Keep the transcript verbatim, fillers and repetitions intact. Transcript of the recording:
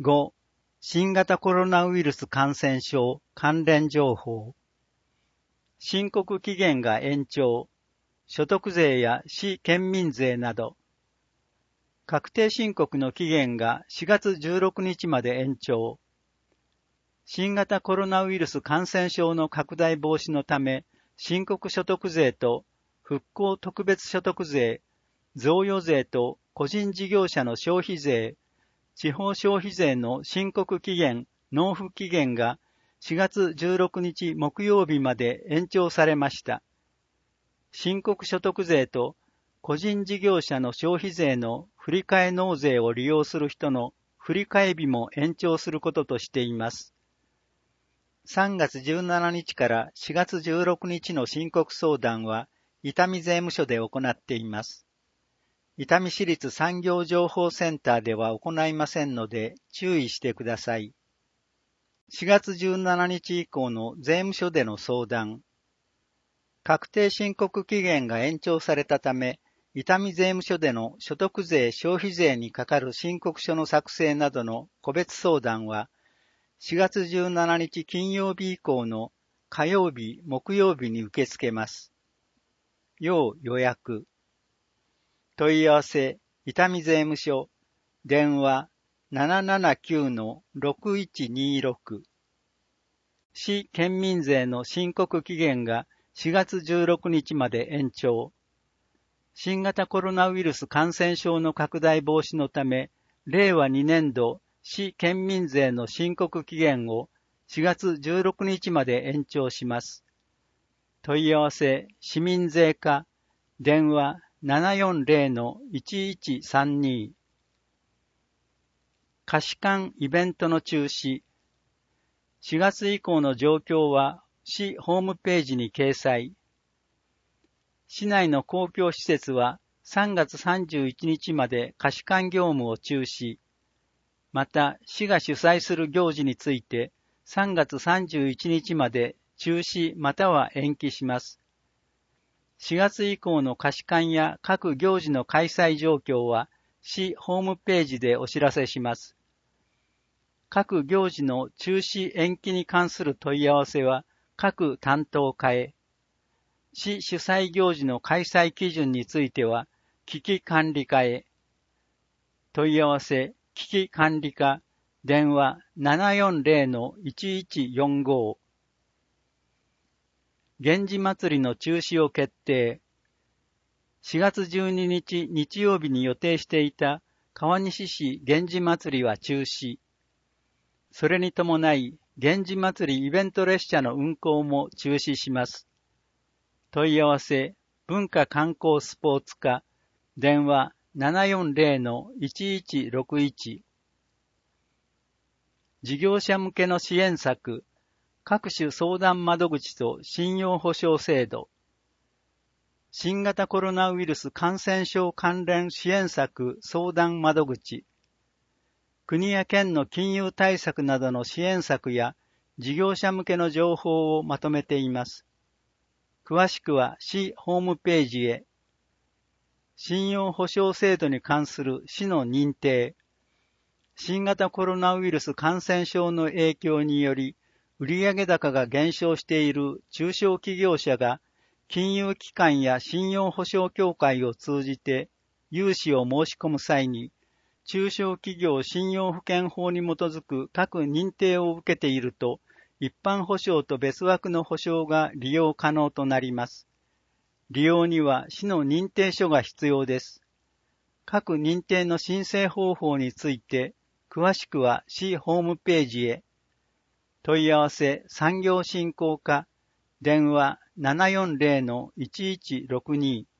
ご、新型コロナウイルス感染症関連情報。申告期限が延長。所得税や市県民税など。確定申告の期限がしがつじゅうろくにちまで延長。新型コロナウイルス感染症の拡大防止のため、申告所得税と復興特別所得税、贈与税と個人事業者の消費税、地方消費税の申告期限、納付期限がしがつじゅうろくにち木曜日まで延長されました。申告所得税と個人事業者の消費税の振替納税を利用する人の振替日も延長することとしています。さんがつじゅうしちにちからしがつじゅうろくにちの申告相談は伊丹税務署で行っています。伊丹市立産業情報センターでは行いませんので注意してください。しがつじゅうしちにち以降の税務署での相談。確定申告期限が延長されたため、伊丹税務署での所得税消費税にかかる申告書の作成などの個別相談は、しがつじゅうしちにち金曜日以降の火曜日、木曜日に受け付けます。要予約。問い合わせ、伊丹税務署、電話 ななななきゅうのろくいちにろく。市県民税の申告期限がしがつじゅうろくにちまで延長。新型コロナウイルス感染症の拡大防止のため、れいわにねんど市県民税の申告期限をしがつじゅうろくにちまで延長します。問い合わせ、市民税課、電話 ななよんぜろのいちいちさんに。貸館イベントの中止。しがつ以降の状況は市ホームページに掲載。市内の公共施設はさんがつさんじゅういちにちまで貸館業務を中止。また、市が主催する行事についてさんがつさんじゅういちにちまで中止または延期します。しがつ以降の貸館や各行事の開催状況は市ホームページでお知らせします。各行事の中止延期に関する問い合わせは各担当課へ。市主催行事の開催基準については危機管理課へ。問い合わせ、危機管理課、電話 ななよんぜろのいちいちよんご。源氏祭りの中止を決定。しがつじゅうににち日曜日に予定していた川西市源氏祭りは中止。それに伴い、源氏祭りイベント列車の運行も中止します。問い合わせ、文化観光スポーツ課、電話 ななよんぜろのいちいちろくいち。事業者向けの支援策、各種相談窓口と信用保証制度。新型コロナウイルス感染症関連支援策相談窓口。国や県の金融対策などの支援策や事業者向けの情報をまとめています。詳しくは市ホームページへ。信用保証制度に関する市の認定。新型コロナウイルス感染症の影響により、売上高が減少している中小企業者が金融機関や信用保証協会を通じて融資を申し込む際に、中小企業信用保険法に基づく各認定を受けていると、一般保証と別枠の保証が利用可能となります。利用には市の認定書が必要です。各認定の申請方法について、詳しくは市ホームページへ。問い合わせ産業振興課、電話 ななよんぜろのいちいちろくに。